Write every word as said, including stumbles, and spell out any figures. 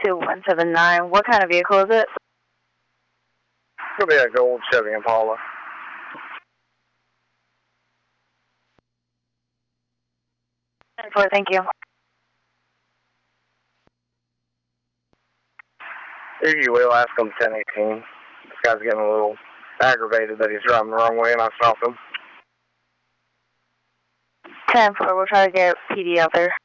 two one seven nine. What kind of vehicle is it? It'll be a gold Chevy Impala. ten four, thank you. If you will, ask him ten eighteen. This guy's getting a little aggravated that he's driving the wrong way and I stopped him. ten four, we'll try to get P D out there.